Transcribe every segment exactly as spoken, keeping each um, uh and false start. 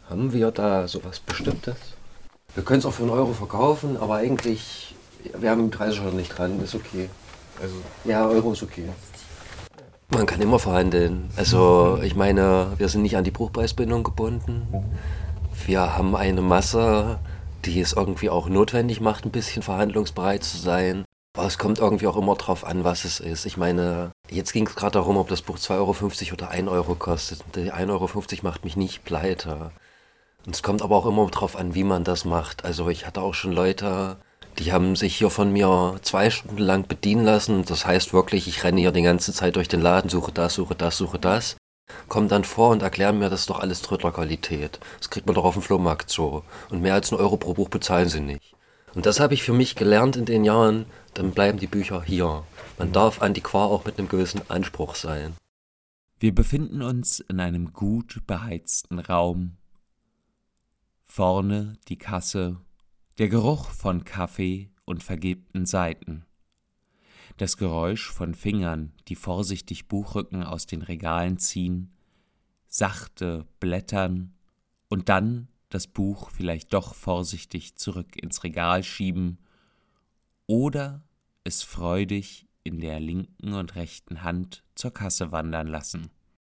Haben wir da sowas Bestimmtes? Wir können es auch für einen Euro verkaufen, aber eigentlich, wir haben dreißig Euro nicht dran, ist okay. Also ja, Euro ist okay. Man kann immer verhandeln. Also ich meine, wir sind nicht an die Buchpreisbindung gebunden. Wir haben eine Masse, die es irgendwie auch notwendig macht, ein bisschen verhandlungsbereit zu sein. Aber es kommt irgendwie auch immer drauf an, was es ist. Ich meine, jetzt ging es gerade darum, ob das Buch zwei Euro fünfzig oder ein Euro kostet. Die ein Euro fünfzig macht mich nicht pleite. Und es kommt aber auch immer drauf an, wie man das macht. Also ich hatte auch schon Leute, die haben sich hier von mir zwei Stunden lang bedienen lassen. Das heißt wirklich, ich renne hier die ganze Zeit durch den Laden, suche das, suche das, suche das. Kommen dann vor und erklären mir, das ist doch alles Trödlerqualität. Das kriegt man doch auf dem Flohmarkt so. Und mehr als einen Euro pro Buch bezahlen sie nicht. Und das habe ich für mich gelernt in den Jahren, dann bleiben die Bücher hier. Man darf Antiquar auch mit einem gewissen Anspruch sein. Wir befinden uns in einem gut beheizten Raum. Vorne die Kasse, der Geruch von Kaffee und vergilbten Seiten. Das Geräusch von Fingern, die vorsichtig Buchrücken aus den Regalen ziehen, sachte blättern und dann das Buch vielleicht doch vorsichtig zurück ins Regal schieben oder es freudig in der linken und rechten Hand zur Kasse wandern lassen.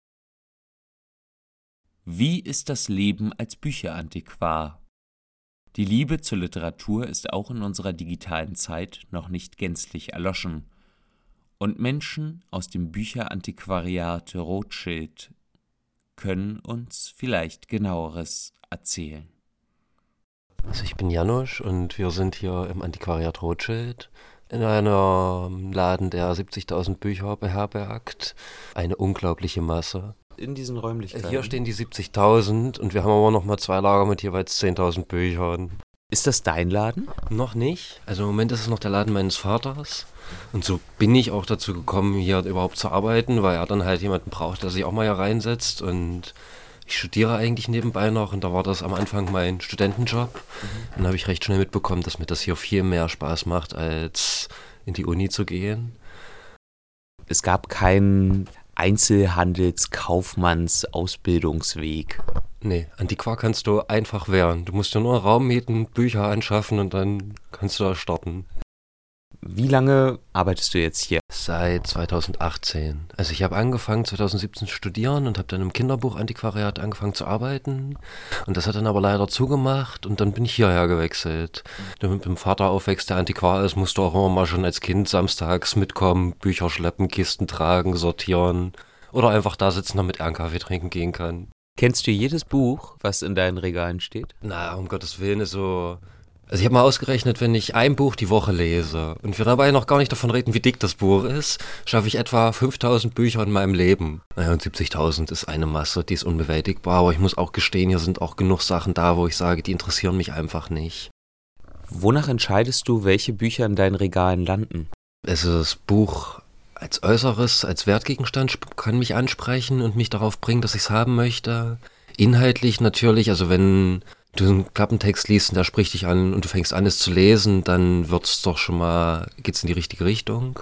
Wie ist das Leben als Bücherantiquar? Die Liebe zur Literatur ist auch in unserer digitalen Zeit noch nicht gänzlich erloschen. Und Menschen aus dem Bücherantiquariat Rothschild können uns vielleicht Genaueres erzählen. Also ich bin Janusz und wir sind hier im Antiquariat Rothschild in einem Laden, der siebzigtausend Bücher beherbergt. Eine unglaubliche Masse. In diesen Räumlichkeiten? Hier stehen die siebzigtausend und wir haben aber noch mal zwei Lager mit jeweils zehntausend Büchern. Ist das dein Laden? Noch nicht. Also im Moment ist es noch der Laden meines Vaters. Und so bin ich auch dazu gekommen, hier überhaupt zu arbeiten, weil er dann halt jemanden braucht, der sich auch mal hier reinsetzt. Und ich studiere eigentlich nebenbei noch und da war das am Anfang mein Studentenjob. Mhm. Dann habe ich recht schnell mitbekommen, dass mir das hier viel mehr Spaß macht, als in die Uni zu gehen. Es gab keinen Einzelhandelskaufmanns-Ausbildungsweg. Nee, Antiquar kannst du einfach werden. Du musst dir nur einen Raum mieten, Bücher anschaffen und dann kannst du da starten. Wie lange arbeitest du jetzt hier? Seit zweitausendachtzehn. Also ich habe angefangen zweitausendsiebzehn zu studieren und habe dann im Kinderbuchantiquariat angefangen zu arbeiten. Und das hat dann aber leider zugemacht und dann bin ich hierher gewechselt. Wenn du mit dem Vater aufwächst, der Antiquar ist, musst du auch immer mal schon als Kind samstags mitkommen, Bücher schleppen, Kisten tragen, sortieren oder einfach da sitzen, damit er einen Kaffee trinken gehen kann. Kennst du jedes Buch, was in deinen Regalen steht? Na, um Gottes Willen, ist so... Also ich habe mal ausgerechnet, wenn ich ein Buch die Woche lese und wir dabei noch gar nicht davon reden, wie dick das Buch ist, schaffe ich etwa fünftausend Bücher in meinem Leben. Naja, und siebzigtausend ist eine Masse, die ist unbewältigbar, aber ich muss auch gestehen, hier sind auch genug Sachen da, wo ich sage, die interessieren mich einfach nicht. Wonach entscheidest du, welche Bücher in deinen Regalen landen? Also das Buch als Äußeres, als Wertgegenstand kann mich ansprechen und mich darauf bringen, dass ich es haben möchte. Inhaltlich natürlich, also wenn du einen Klappentext liest und der spricht dich an und du fängst an, es zu lesen, dann wird's doch schon mal, geht's in die richtige Richtung.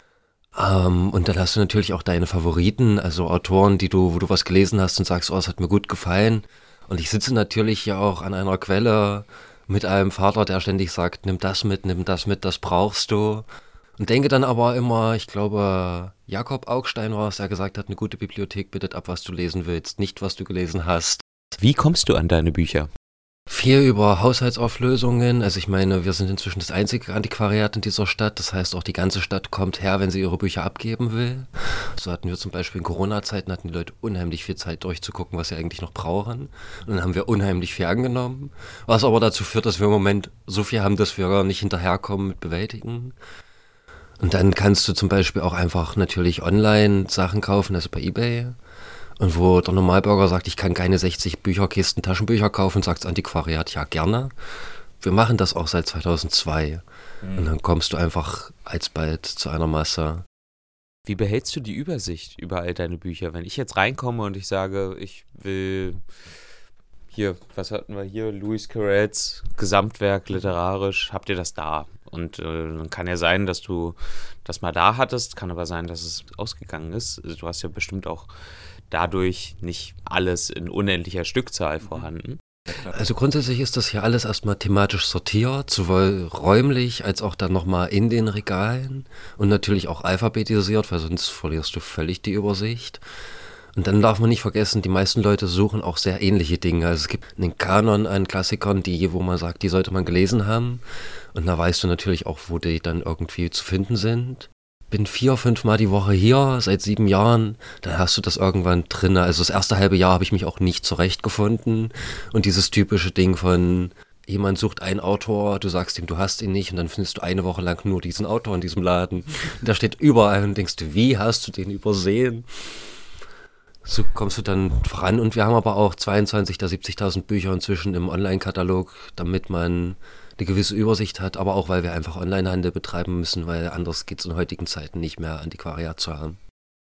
Ähm, und dann hast du natürlich auch deine Favoriten, also Autoren, die du, wo du was gelesen hast und sagst, oh, es hat mir gut gefallen. Und ich sitze natürlich ja auch an einer Quelle mit einem Vater, der ständig sagt, nimm das mit, nimm das mit, das brauchst du. Und denke dann aber immer, ich glaube, Jakob Augstein war es, der gesagt hat, eine gute Bibliothek bittet ab, was du lesen willst, nicht was du gelesen hast. Wie kommst du an deine Bücher? Viel über Haushaltsauflösungen. Also ich meine, wir sind inzwischen das einzige Antiquariat in dieser Stadt. Das heißt, auch die ganze Stadt kommt her, wenn sie ihre Bücher abgeben will. So hatten wir zum Beispiel in Corona-Zeiten, hatten die Leute unheimlich viel Zeit durchzugucken, was sie eigentlich noch brauchen. Und dann haben wir unheimlich viel angenommen. Was aber dazu führt, dass wir im Moment so viel haben, dass wir gar nicht hinterherkommen mit Bewältigen. Und dann kannst du zum Beispiel auch einfach natürlich online Sachen kaufen, also bei eBay. Und wo der Normalbürger sagt, ich kann keine sechzig Bücherkisten Taschenbücher kaufen, sagt das Antiquariat, ja gerne. Wir machen das auch seit zweitausendzwei. Mhm. Und dann kommst du einfach alsbald zu einer Masse. Wie behältst du die Übersicht über all deine Bücher? Wenn ich jetzt reinkomme und ich sage, ich will hier, was hatten wir hier, Lewis Carrolls Gesamtwerk literarisch, habt ihr das da? Und äh, dann kann ja sein, dass du das mal da hattest, kann aber sein, dass es ausgegangen ist. Also du hast ja bestimmt auch dadurch nicht alles in unendlicher Stückzahl vorhanden. Also grundsätzlich ist das hier alles erstmal thematisch sortiert, sowohl räumlich als auch dann nochmal in den Regalen und natürlich auch alphabetisiert, weil sonst verlierst du völlig die Übersicht. Und dann darf man nicht vergessen, die meisten Leute suchen auch sehr ähnliche Dinge. Also es gibt einen Kanon an Klassikern, die, wo man sagt, die sollte man gelesen haben. Und da weißt du natürlich auch, wo die dann irgendwie zu finden sind. Bin vier, fünf Mal die Woche hier, seit sieben Jahren, dann hast du das irgendwann drin. Also das erste halbe Jahr habe ich mich auch nicht zurechtgefunden. Und dieses typische Ding von, jemand sucht einen Autor, du sagst ihm, du hast ihn nicht und dann findest du eine Woche lang nur diesen Autor in diesem Laden. Der steht überall und denkst du, wie hast du den übersehen? So kommst du dann voran und wir haben aber auch zweiundzwanzig der siebzigtausend Bücher inzwischen im Online-Katalog, damit man eine gewisse Übersicht hat, aber auch weil wir einfach Onlinehandel betreiben müssen, weil anders geht es in heutigen Zeiten nicht mehr, Antiquariat zu haben.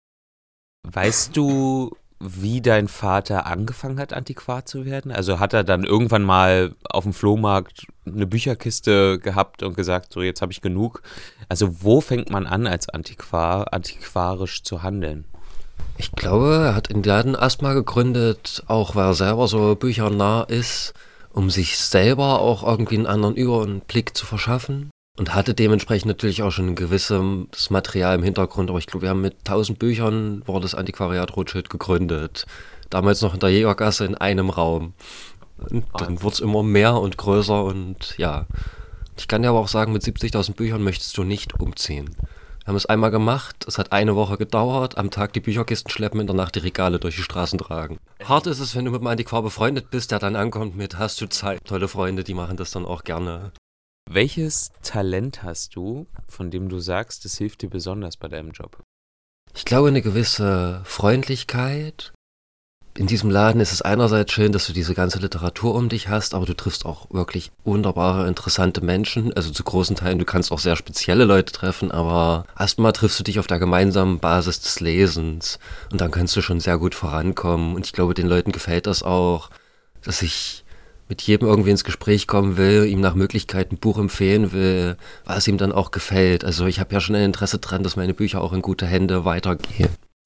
Weißt du, wie dein Vater angefangen hat, Antiquar zu werden? Also hat er dann irgendwann mal auf dem Flohmarkt eine Bücherkiste gehabt und gesagt, so jetzt habe ich genug. Also wo fängt man an als Antiquar, antiquarisch zu handeln? Ich glaube, er hat den Laden erstmal gegründet, auch weil er selber so büchernah ist, um sich selber auch irgendwie einen anderen Überblick zu verschaffen. Und hatte dementsprechend natürlich auch schon ein gewisses Material im Hintergrund. Aber ich glaube, wir haben mit tausend Büchern, wurde das Antiquariat Rothschild gegründet. Damals noch in der Jägergasse in einem Raum. Und dann wurde es immer mehr und größer und ja. Ich kann dir aber auch sagen, mit siebzigtausend Büchern möchtest du nicht umziehen. Wir haben es einmal gemacht, es hat eine Woche gedauert, am Tag die Bücherkisten schleppen, in der Nacht die Regale durch die Straßen tragen. Hart ist es, wenn du mit einem Antiquar befreundet bist, der dann ankommt mit, hast du Zeit? Tolle Freunde, die machen das dann auch gerne. Welches Talent hast du, von dem du sagst, es hilft dir besonders bei deinem Job? Ich glaube, eine gewisse Freundlichkeit. In diesem Laden ist es einerseits schön, dass du diese ganze Literatur um dich hast, aber du triffst auch wirklich wunderbare, interessante Menschen. Also zu großen Teilen, du kannst auch sehr spezielle Leute treffen, aber erstmal triffst du dich auf der gemeinsamen Basis des Lesens und dann kannst du schon sehr gut vorankommen. Und ich glaube, den Leuten gefällt das auch, dass ich mit jedem irgendwie ins Gespräch kommen will, ihm nach Möglichkeit ein Buch empfehlen will, was ihm dann auch gefällt. Also ich habe ja schon ein Interesse dran, dass meine Bücher auch in gute Hände weitergehen.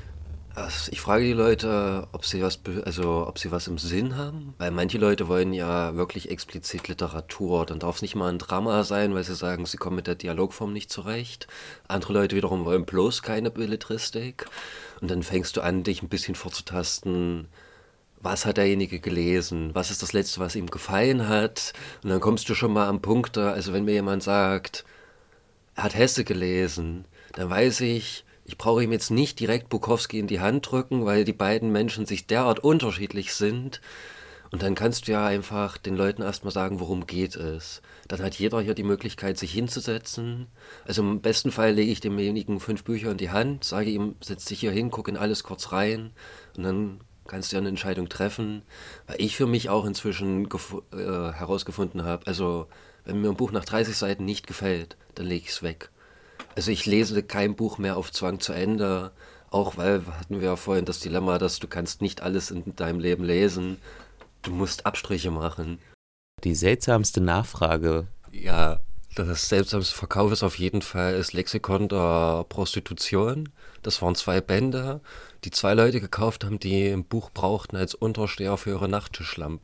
Also ich frage die Leute, ob sie was, also ob sie was im Sinn haben, weil manche Leute wollen ja wirklich explizit Literatur. Dann darf es nicht mal ein Drama sein, weil sie sagen, sie kommen mit der Dialogform nicht zurecht. Andere Leute wiederum wollen bloß keine Belletristik. Und dann fängst du an, dich ein bisschen vorzutasten. Was hat derjenige gelesen? Was ist das Letzte, was ihm gefallen hat? Und dann kommst du schon mal am Punkt, also wenn mir jemand sagt, er hat Hesse gelesen, dann weiß ich, ich brauche ihm jetzt nicht direkt Bukowski in die Hand drücken, weil die beiden Menschen sich derart unterschiedlich sind. Und dann kannst du ja einfach den Leuten erstmal sagen, worum geht es. Dann hat jeder hier die Möglichkeit, sich hinzusetzen. Also im besten Fall lege ich demjenigen fünf Bücher in die Hand, sage ihm, setz dich hier hin, guck in alles kurz rein und dann kannst du ja eine Entscheidung treffen, weil ich für mich auch inzwischen gef- äh, herausgefunden habe, also wenn mir ein Buch nach dreißig Seiten nicht gefällt, dann lege ich es weg. Also ich lese kein Buch mehr auf Zwang zu Ende, auch weil, hatten wir ja vorhin das Dilemma, dass du kannst nicht alles in deinem Leben lesen, du musst Abstriche machen. Die seltsamste Nachfrage. Ja, das seltsamste Verkauf ist auf jeden Fall das Lexikon der Prostitution. Das waren zwei Bände, die zwei Leute gekauft haben, die ein Buch brauchten als Untersteher für ihre Nachttischlampe.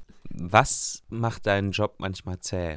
Was macht deinen Job manchmal zäh?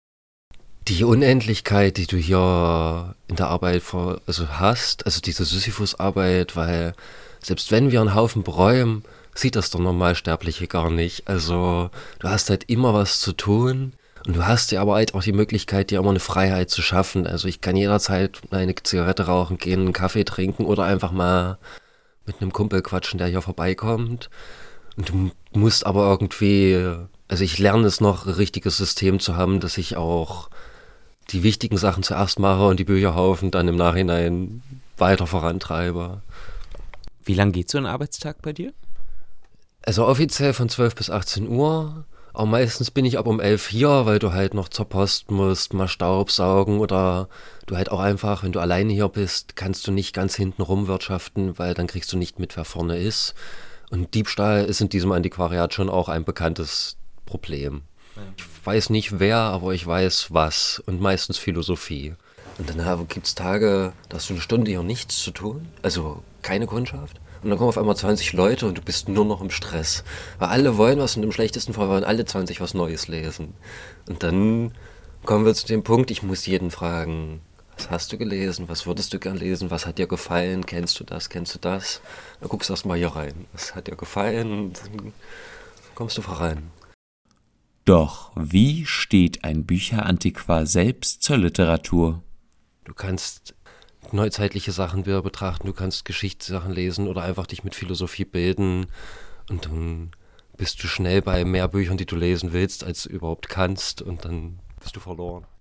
Die Unendlichkeit, die du hier in der Arbeit vor, also hast, also diese Sisyphus-Arbeit, weil selbst wenn wir einen Haufen bereuen, sieht das der Normalsterbliche gar nicht. Also du hast halt immer was zu tun und du hast ja aber halt auch die Möglichkeit, dir immer eine Freiheit zu schaffen. Also ich kann jederzeit eine Zigarette rauchen gehen, einen Kaffee trinken oder einfach mal mit einem Kumpel quatschen, der hier vorbeikommt. Und du musst aber irgendwie, also ich lerne es noch, ein richtiges System zu haben, dass ich auch die wichtigen Sachen zuerst mache und die Bücherhaufen dann im Nachhinein weiter vorantreibe. Wie lang geht so ein Arbeitstag bei dir? Also offiziell von zwölf bis achtzehn Uhr, aber meistens bin ich ab um elf hier, weil du halt noch zur Post musst, mal Staubsaugen oder du halt auch einfach, wenn du alleine hier bist, kannst du nicht ganz hinten rumwirtschaften, weil dann kriegst du nicht mit, wer vorne ist. Und Diebstahl ist in diesem Antiquariat schon auch ein bekanntes Problem. Ich weiß nicht wer, aber ich weiß was und meistens Philosophie. Und dann gibt es Tage, da hast du eine Stunde hier nichts zu tun, also keine Kundschaft. Und dann kommen auf einmal zwanzig Leute und du bist nur noch im Stress. Weil alle wollen was und im schlechtesten Fall wollen alle zwanzig was Neues lesen. Und dann kommen wir zu dem Punkt, ich muss jeden fragen, was hast du gelesen, was würdest du gern lesen, was hat dir gefallen, kennst du das, kennst du das? Dann guckst du erst mal hier rein, was hat dir gefallen, dann kommst du voran. Doch wie steht ein Bücherantiquar selbst zur Literatur? Du kannst neuzeitliche Sachen wieder betrachten, du kannst Geschichtssachen lesen oder einfach dich mit Philosophie bilden und dann bist du schnell bei mehr Büchern, die du lesen willst, als du überhaupt kannst und dann bist du verloren.